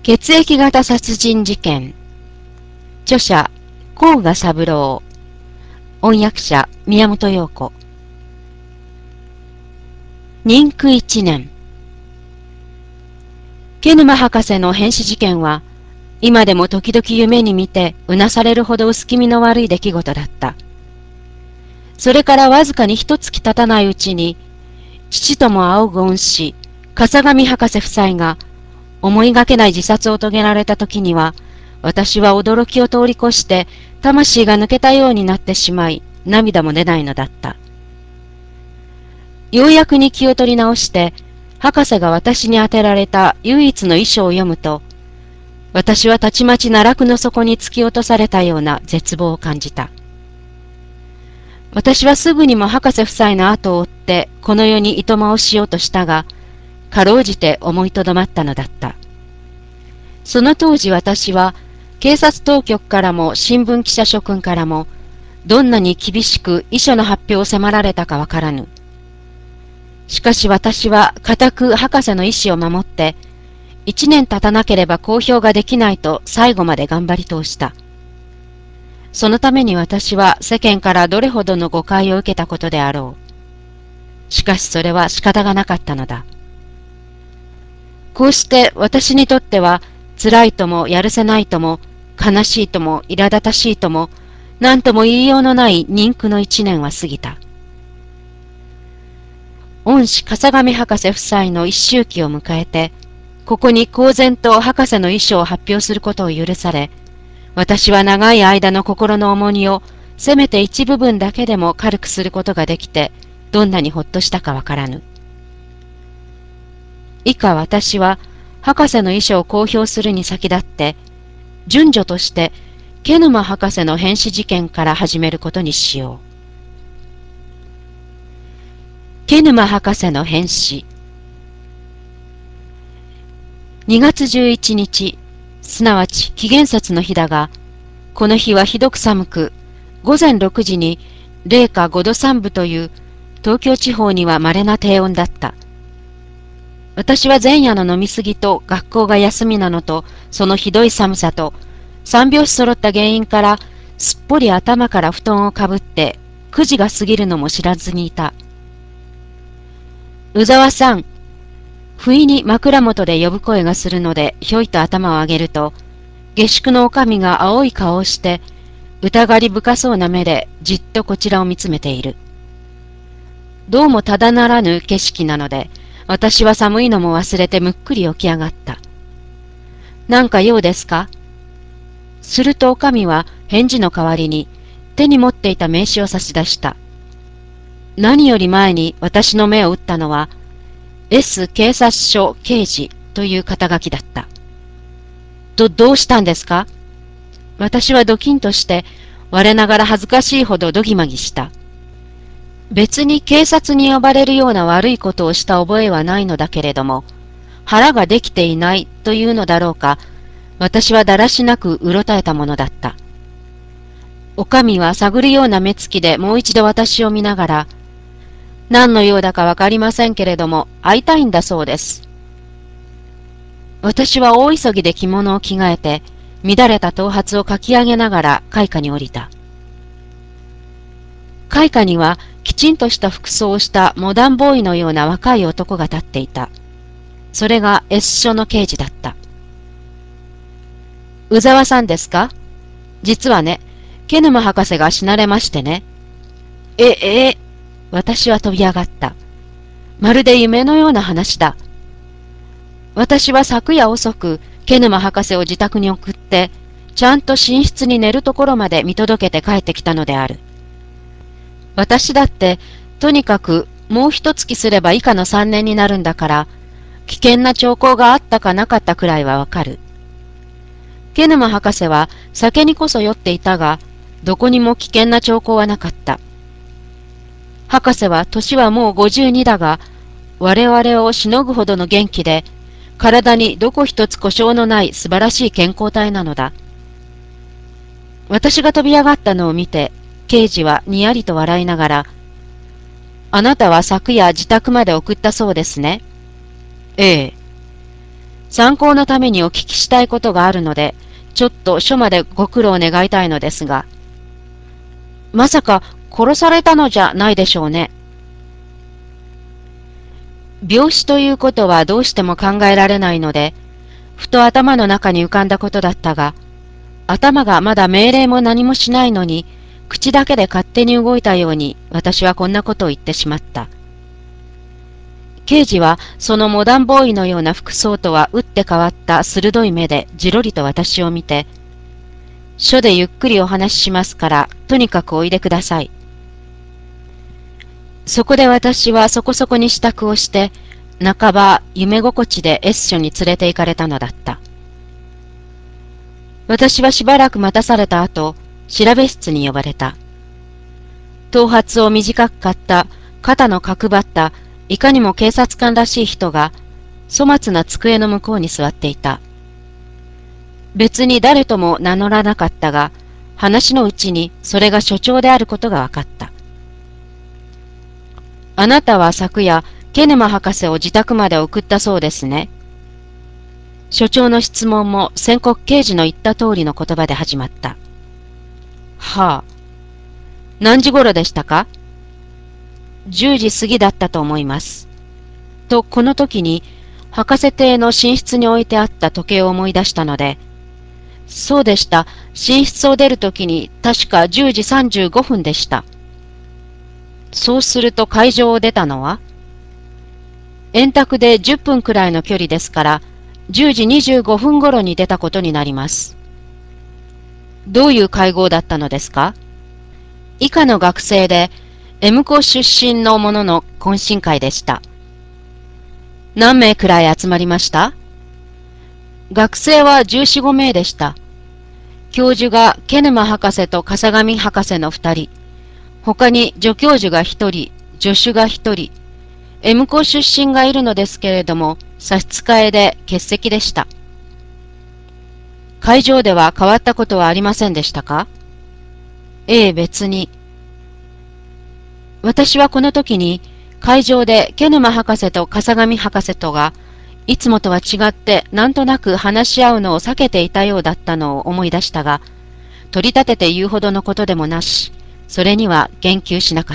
血液型殺人事件。著者、甲賀三郎。翻訳者、宮本陽子。人苦1年。ケヌマ博士の変死事件は、今でも時々夢に見てうなされるほど薄気味の悪い出来事だった。それからわずかに一月経たないうちに、父とも仰ぐ恩師、笠上博士夫妻が思いがけない自殺を遂げられた時には、私は驚きを通り越して魂が抜けたようになってしまい、涙も出ないのだった。ようやくに気を取り直して、博士が私に当てられた唯一の遺書を読むと、私はたちまち奈落の底に突き落とされたような絶望を感じた。私はすぐにも博士夫妻の後を追ってこの世にいとまをしようとしたが、かろうじて思いとどまったのだった。その当時私は、警察当局からも新聞記者諸君からも、どんなに厳しく遺書の発表を迫られたかわからぬ。しかし私は固く博士の意志を守って、1年経たなければ公表ができないと最後まで頑張り通した。そのために私は世間からどれほどの誤解を受けたことであろう。しかしそれは仕方がなかったのだ。こうして私にとっては、辛いともやるせないとも、悲しいとも苛立たしいとも、何とも言いようのない人苦の1年は過ぎた。恩師笠上博士夫妻の一周忌を迎えて、ここに公然と博士の遺書を発表することを許され、私は長い間の心の重荷をせめて一部分だけでも軽くすることができて、どんなにほっとしたかわからぬ。以下私は、博士の遺書を公表するに先立って、順序として、ケヌマ博士の変死事件から始めることにしよう。ケヌマ博士の変死。2月11日、すなわち紀元節の日だが、この日はひどく寒く、午前6時に零下5度3分という東京地方には稀な低温だった。私は前夜の飲みすぎと学校が休みなのと、そのひどい寒さと、三拍子揃った原因から、すっぽり頭から布団をかぶって、9時が過ぎるのも知らずにいた。宇沢さん。不意に枕元で呼ぶ声がするので、ひょいと頭を上げると、下宿のおかみが青い顔をして、疑り深そうな目でじっとこちらを見つめている。どうもただならぬ景色なので、私は寒いのも忘れてむっくり起き上がった。なんか用ですか？するとおかみは返事の代わりに手に持っていた名刺を差し出した。何より前に私の目を打ったのは S 警察署刑事という肩書きだった。どうしたんですか？私はドキンとして我ながら恥ずかしいほどどぎまぎした。別に警察に呼ばれるような悪いことをした覚えはないのだけれども、腹ができていないというのだろうか、私はだらしなくうろたえたものだった。おかみは探るような目つきでもう一度私を見ながら、何の用だかわかりませんけれども、会いたいんだそうです。私は大急ぎで着物を着替えて、乱れた頭髪をかき上げながら階下に降りた。階下にはきちんとした服装をしたモダンボーイのような若い男が立っていた。それが S 署の刑事だった。宇沢さんですか？実はね、ケヌマ博士が死なれましてね。私は飛び上がった。まるで夢のような話だ。私は昨夜遅く、ケヌマ博士を自宅に送って、ちゃんと寝室に寝るところまで見届けて帰ってきたのである。私だって、とにかくもう一月すれば以下の3年になるんだから、危険な兆候があったかなかったくらいはわかる。ケヌマ博士は酒にこそ酔っていたが、どこにも危険な兆候はなかった。博士は年はもう52だが、我々をしのぐほどの元気で、体にどこ一つ故障のない素晴らしい健康体なのだ。私が飛び上がったのを見て、刑事はにやりと笑いながら、あなたは昨夜自宅まで送ったそうですね。ええ。 参考のためにお聞きしたいことがあるので、ちょっと署までご苦労願いたいのですが。まさか殺されたのじゃないでしょうね。病死ということはどうしても考えられないので、ふと頭の中に浮かんだことだったが、頭がまだ命令も何もしないのに、口だけで勝手に動いたように私はこんなことを言ってしまった。刑事はそのモダンボーイのような服装とは打って変わった鋭い目でじろりと私を見て、署でゆっくりお話ししますから、とにかくおいでください。そこで私はそこそこに支度をして、半ば夢心地で S 署に連れて行かれたのだった。私はしばらく待たされた後、調べ室に呼ばれた。頭髪を短く刈った、肩の角張った、いかにも警察官らしい人が、粗末な机の向こうに座っていた。別に誰とも名乗らなかったが、話のうちにそれが所長であることが分かった。あなたは昨夜、ケネマ博士を自宅まで送ったそうですね。所長の質問も宣告刑事の言った通りの言葉で始まった。はあ。何時頃でしたか？ 10 時過ぎだったと思います。と、この時に、博士邸の寝室に置いてあった時計を思い出したので、そうでした。寝室を出るときに確か10時35分でした。そうすると会場を出たのは円卓で10分くらいの距離ですから、10時25分頃に出たことになります。どういう会合だったのですか？以下の学生で M 校出身の者の懇親会でした。何名くらい集まりました？学生は14、5名でした。教授がケネマ博士と笠上博士の2人、他に助教授が1人、助手が1人、M 校出身がいるのですけれども、差し支えで欠席でした。会場では変わったことはありませんでしたか？ええ、別に。私はこの時に会場でケネマ博士と笠上博士とがいつもとは違ってなんとなく話し合うのを避けていたようだったのを思い出したが、取り立てて言うほどのことでもなし、それには言及しなかった。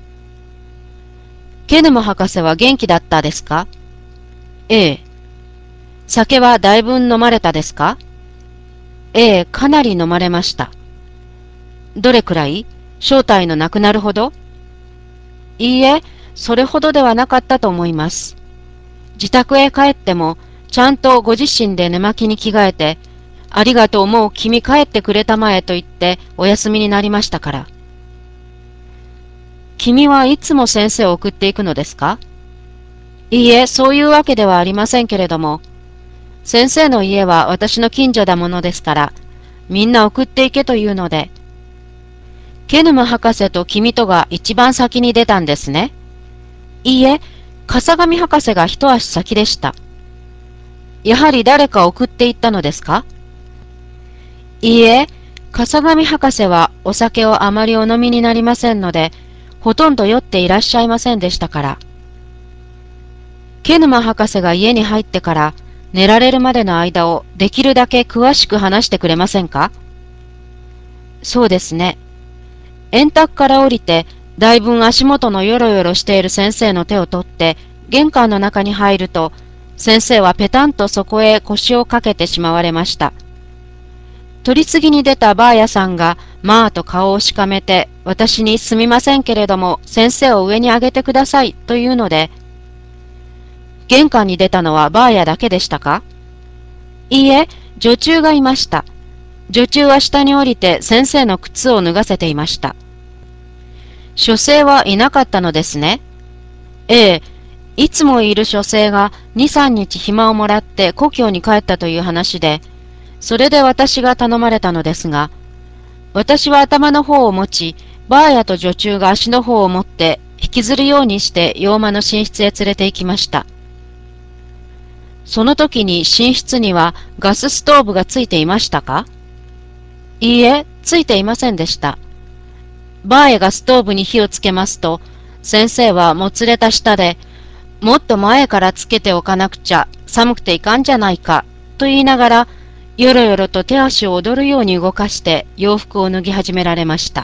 ケネマ博士は元気だったですか？ええ。酒はだいぶ飲まれたですか？ええ、かなり飲まれました。どれくらい？正体のなくなるほど？いいえ、それほどではなかったと思います。自宅へ帰っても、ちゃんとご自身で寝巻きに着替えて、ありがとうもう君帰ってくれたまえと言ってお休みになりましたから。君はいつも先生を送っていくのですか？いいえ、そういうわけではありませんけれども、先生の家は私の近所だものですから、みんな送っていけというので、ケヌム博士と君とが一番先に出たんですね。いいえ、笠上博士が一足先でした。やはり誰か送っていったのですか？いいえ、笠上博士はお酒をあまりお飲みになりませんので、ほとんど酔っていらっしゃいませんでしたから。ケヌマ博士が家に入ってから寝られるまでの間をできるだけ詳しく話してくれませんか？そうですね。円卓から降りて、だいぶん足元のよろよろしている先生の手を取って、玄関の中に入ると、先生はペタンとそこへ腰をかけてしまわれました。取り次ぎに出たバーヤさんが、まあと顔をしかめて、私にすみませんけれども、先生を上に上げてくださいというので、玄関に出たのはバーヤだけでしたか？いいえ、女中がいました。女中は下に降りて先生の靴を脱がせていました。書生はいなかったのですね。ええ、いつもいる書生が2、3日暇をもらって故郷に帰ったという話で、それで私が頼まれたのですが、私は頭の方を持ち、バーヤと女中が足の方を持って引きずるようにして洋間の寝室へ連れて行きました。その時に寝室にはガスストーブがついていましたか？いいえ、ついていませんでした。バーエがストーブに火をつけますと、先生はもつれた舌で、もっと前からつけておかなくちゃ、 寒くていかんじゃないか、と言いながら、よろよろと手足を踊るように動かして洋服を脱ぎ始められました。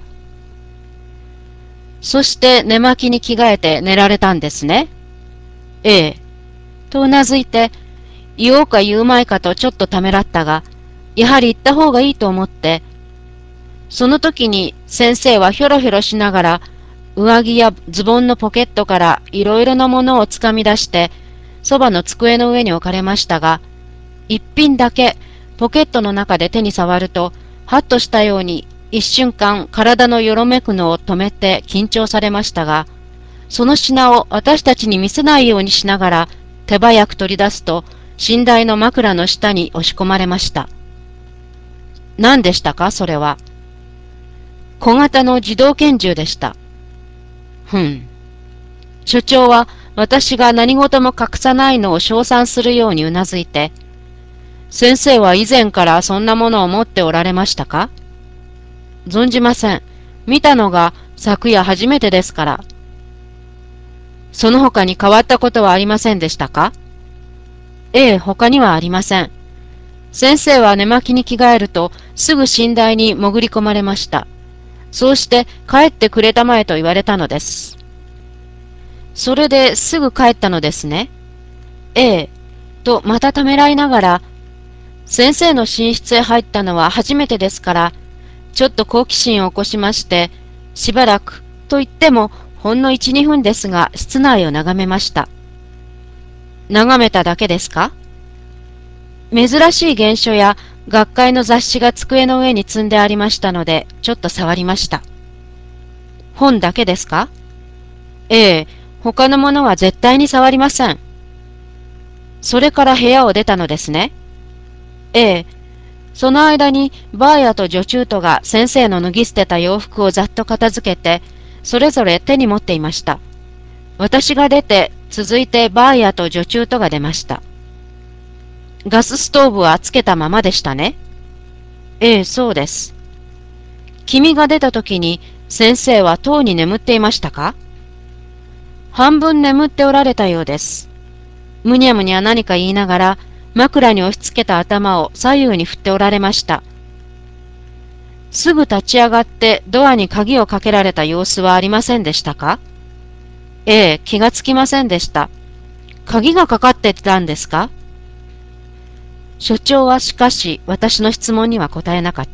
そして寝巻きに着替えて寝られたんですね。ええ。とうなずいて、言おうか言うまいかとちょっとためらったが、やはり言った方がいいと思って、その時に先生はひょろひょろしながら、上着やズボンのポケットからいろいろなものをつかみ出して、そばの机の上に置かれましたが、一品だけポケットの中で手に触ると、はっとしたように一瞬間体のよろめくのを止めて緊張されましたが、その品を私たちに見せないようにしながら手早く取り出すと、寝台の枕の下に押し込まれました。何でしたか、それは。小型の自動拳銃でした。ふん。所長は私が何事も隠さないのを称賛するようにうなずいて、先生は以前からそんなものを持っておられましたか？存じません。見たのが昨夜初めてですから。その他に変わったことはありませんでしたか？ええ、他にはありません。先生は寝巻きに着替えるとすぐ寝台に潜り込まれました。そうして帰ってくれたまえと言われたのです。それですぐ帰ったのですね。ええ、とまたためらいながら、先生の寝室へ入ったのは初めてですから、ちょっと好奇心を起こしまして、しばらくと言ってもほんの1、2分ですが室内を眺めました。眺めただけですか？珍しい原書や学会の雑誌が机の上に積んでありましたので、ちょっと触りました。本だけですか？ええ、他のものは絶対に触りません。それから部屋を出たのですね。ええ、その間にバーヤと女中とが先生の脱ぎ捨てた洋服をざっと片付けて、それぞれ手に持っていました。私が出て、続いてバーヤと女中とが出ました。ガスストーブはつけたままでしたね。ええ、そうです。君が出た時に先生はとうに眠っていましたか？半分眠っておられたようです。むにゃむにゃ何か言いながら、枕に押し付けた頭を左右に振っておられました。すぐ立ち上がってドアに鍵をかけられた様子はありませんでしたか？ええ、気がつきませんでした。鍵がかかってたんですか？所長はしかし私の質問には答えなかった。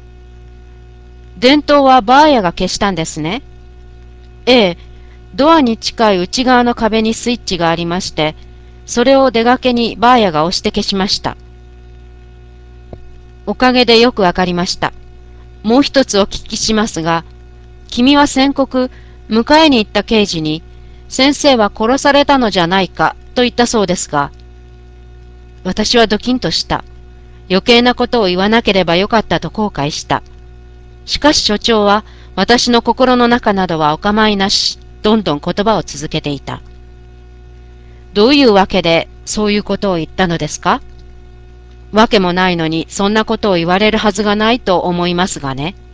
電灯はバーヤが消したんですね。ええ、ドアに近い内側の壁にスイッチがありまして、それを出がけにバーヤが押して消しました。おかげでよくわかりました。もう一つお聞きしますが、君は先刻、迎えに行った刑事に、先生は殺されたのじゃないかと言ったそうですが、私はドキンとした。余計なことを言わなければよかったと後悔した。しかし所長は、私の心の中などはお構いなし、どんどん言葉を続けていた。どういうわけで、そういうことを言ったのですか？わけもないのに、そんなことを言われるはずがないと思いますがね。